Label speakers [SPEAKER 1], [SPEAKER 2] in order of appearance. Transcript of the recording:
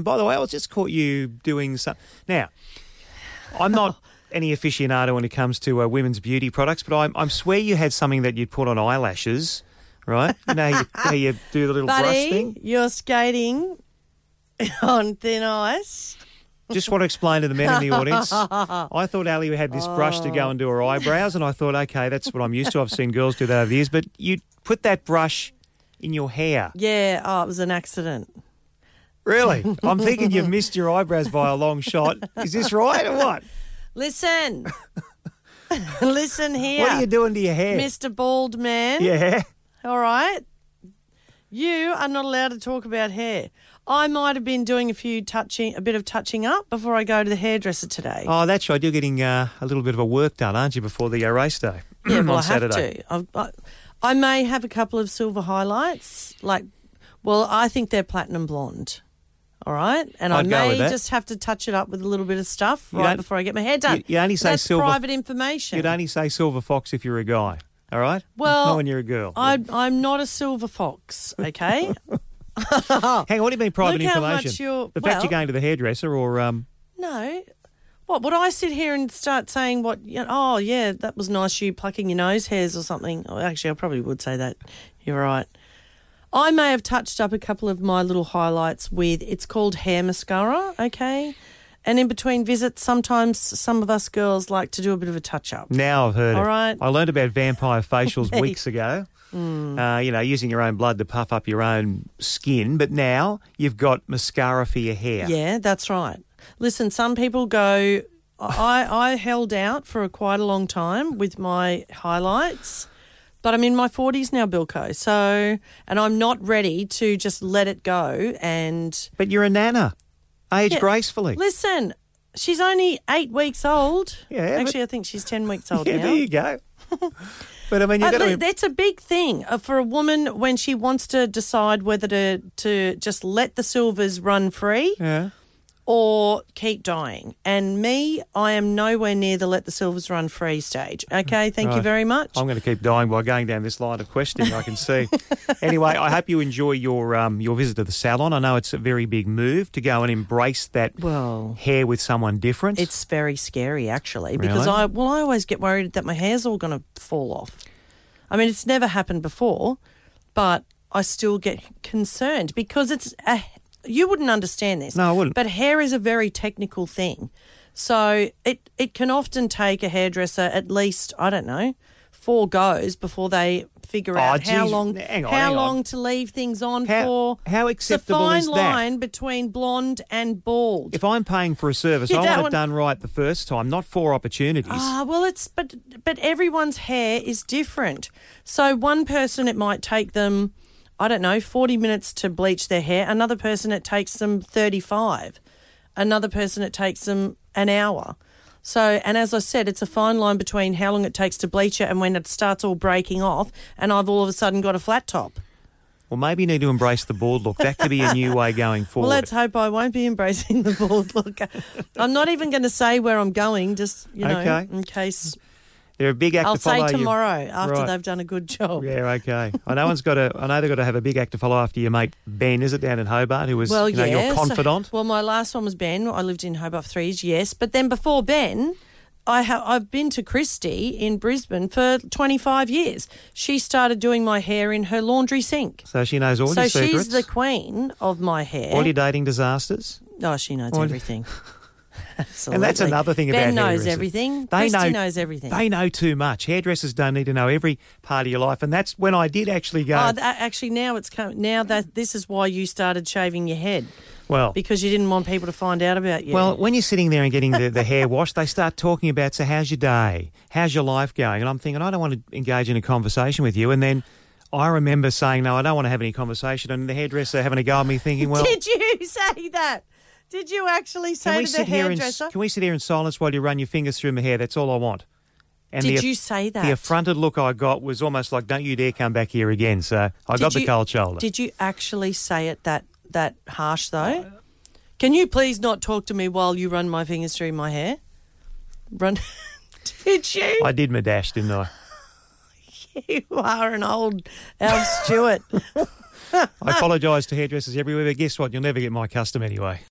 [SPEAKER 1] And by the way, I just caught you doing some. Now, I'm not any aficionado when it comes to women's beauty products, but I swear you had something that you'd put on eyelashes, right? You know how you do the little brush thing?
[SPEAKER 2] You're skating on thin ice.
[SPEAKER 1] Just want to explain to the men in the audience. I thought Ali had this brush to go and do her eyebrows, and I thought, okay, that's what I'm used to. I've seen girls do that over the years, but you put that brush in your hair.
[SPEAKER 2] Yeah, it was an accident.
[SPEAKER 1] Really? I'm thinking you've missed your eyebrows by a long shot. Is this right or what?
[SPEAKER 2] Listen. Listen here.
[SPEAKER 1] What are you doing to your hair?
[SPEAKER 2] Mr. Bald Man.
[SPEAKER 1] Yeah.
[SPEAKER 2] All right. You are not allowed to talk about hair. I might have been doing a bit of touching up before I go to the hairdresser today.
[SPEAKER 1] Oh, that's right. You're getting a little bit of a work done, aren't you, before the race day?
[SPEAKER 2] Yeah, well,
[SPEAKER 1] on Saturday.
[SPEAKER 2] have to. I may have a couple of silver highlights. I think they're platinum blonde. All right? And
[SPEAKER 1] I'd go with
[SPEAKER 2] may
[SPEAKER 1] that.
[SPEAKER 2] just have to touch it up with a little bit of stuff
[SPEAKER 1] don't-
[SPEAKER 2] before I get my hair done.
[SPEAKER 1] You only say
[SPEAKER 2] That's
[SPEAKER 1] silver.
[SPEAKER 2] private information.
[SPEAKER 1] You'd only say silver fox if you're a guy, all right?
[SPEAKER 2] Well,
[SPEAKER 1] not when you're a girl.
[SPEAKER 2] I'm not a silver fox, okay?
[SPEAKER 1] Hang on, what do you mean private
[SPEAKER 2] Look how
[SPEAKER 1] information?
[SPEAKER 2] much you're-
[SPEAKER 1] the fact you're going to the hairdresser or...
[SPEAKER 2] No. What, would I sit here and start saying oh, yeah, that was nice, you plucking your nose hairs or something? Oh, actually, I probably would say that. You're right. I may have touched up a couple of my little highlights it's called hair mascara, okay? And in between visits, sometimes some of us girls like to do a bit of a touch-up.
[SPEAKER 1] Now I've heard
[SPEAKER 2] All
[SPEAKER 1] it.
[SPEAKER 2] right.
[SPEAKER 1] I learned about vampire facials weeks ago. Using your own blood to puff up your own skin. But now you've got mascara for your hair.
[SPEAKER 2] Yeah, that's right. Listen, some people go... I held out for quite a long time with my highlights, but I'm in my 40s now, Bilko. So, and I'm not ready to just let it go.
[SPEAKER 1] But you're a nana. Age
[SPEAKER 2] Yeah,
[SPEAKER 1] gracefully.
[SPEAKER 2] Listen, she's only 8 weeks old.
[SPEAKER 1] Yeah,
[SPEAKER 2] Actually, I think she's 10 weeks old
[SPEAKER 1] Yeah,
[SPEAKER 2] now.
[SPEAKER 1] there you go. But I mean, you've got to...
[SPEAKER 2] That's a big thing for a woman when she wants to decide whether to just let the silvers run free.
[SPEAKER 1] Yeah.
[SPEAKER 2] Or keep dying. And me, I am nowhere near the let the silvers run free stage. Okay, thank you
[SPEAKER 1] Right.
[SPEAKER 2] very much.
[SPEAKER 1] I'm going to keep dying by going down this line of questioning, I can see. Anyway, I hope you enjoy your visit to the salon. I know it's a very big move to go and embrace that hair with someone different.
[SPEAKER 2] It's very scary, actually,
[SPEAKER 1] Really?
[SPEAKER 2] because I always get worried that my hair's all going to fall off. I mean, it's never happened before, but I still get concerned because you wouldn't understand this.
[SPEAKER 1] No, I wouldn't.
[SPEAKER 2] But hair is a very technical thing. So it can often take a hairdresser at least, 4 goes before they figure out how
[SPEAKER 1] geez.
[SPEAKER 2] long
[SPEAKER 1] Hang on.
[SPEAKER 2] long to leave things on for.
[SPEAKER 1] How acceptable
[SPEAKER 2] it's
[SPEAKER 1] is
[SPEAKER 2] a
[SPEAKER 1] that?
[SPEAKER 2] fine line between blonde and bald.
[SPEAKER 1] If I'm paying for a service,
[SPEAKER 2] You
[SPEAKER 1] I
[SPEAKER 2] don't
[SPEAKER 1] want it done right the first time, not 4 opportunities.
[SPEAKER 2] Well, but everyone's hair is different. So one person, it might take them, 40 minutes to bleach their hair. Another person, it takes them 35. Another person, it takes them an hour. So, and as I said, it's a fine line between how long it takes to bleach it and when it starts all breaking off and I've all of a sudden got a flat top.
[SPEAKER 1] Well, maybe you need to embrace the bald look. That could be a new way going forward.
[SPEAKER 2] Well, let's hope I won't be embracing the bald look. I'm not even going to say where I'm going, just,
[SPEAKER 1] Okay.
[SPEAKER 2] in case...
[SPEAKER 1] They're a big act
[SPEAKER 2] I'll
[SPEAKER 1] to follow.
[SPEAKER 2] say tomorrow after
[SPEAKER 1] Right.
[SPEAKER 2] they've done a good job.
[SPEAKER 1] Yeah, okay. I know they've got to have a big act to follow after your mate Ben, is it, down in Hobart, who was your confidant?
[SPEAKER 2] Well, my last one was Ben. I lived in Hobart for 3 years, yes. But then before Ben, I've been to Christie in Brisbane for 25 years. She started doing my hair in her laundry sink.
[SPEAKER 1] So she knows all your secrets?
[SPEAKER 2] So she's the queen of my hair.
[SPEAKER 1] All your dating disasters?
[SPEAKER 2] Oh, she knows everything. Absolutely.
[SPEAKER 1] And that's another thing about
[SPEAKER 2] Ben knows
[SPEAKER 1] hairdressers.
[SPEAKER 2] everything.
[SPEAKER 1] They
[SPEAKER 2] Christy knows everything.
[SPEAKER 1] They know too much. Hairdressers don't need to know every part of your life. And that's when I did actually go...
[SPEAKER 2] Actually, now this is why you started shaving your head.
[SPEAKER 1] Well,
[SPEAKER 2] because you didn't want people to find out about you.
[SPEAKER 1] Well, when you're sitting there and getting the hair washed, they start talking about, so how's your day? How's your life going? And I'm thinking, I don't want to engage in a conversation with you. And then I remember saying, no, I don't want to have any conversation. And the hairdresser having a go at me thinking, well...
[SPEAKER 2] Did you say that? Did you actually say to the hairdresser?
[SPEAKER 1] Can we sit here in silence while you run your fingers through my hair? That's all I want. And
[SPEAKER 2] Did you say that?
[SPEAKER 1] The affronted look I got was almost like, don't you dare come back here again. So I got the cold shoulder.
[SPEAKER 2] Did you actually say it that harsh, though? Can you please not talk to me while you run my fingers through my hair? Did you?
[SPEAKER 1] I did my dash, didn't I?
[SPEAKER 2] You are an old Alf Stewart.
[SPEAKER 1] I apologise to hairdressers everywhere, but guess what? You'll never get my custom anyway.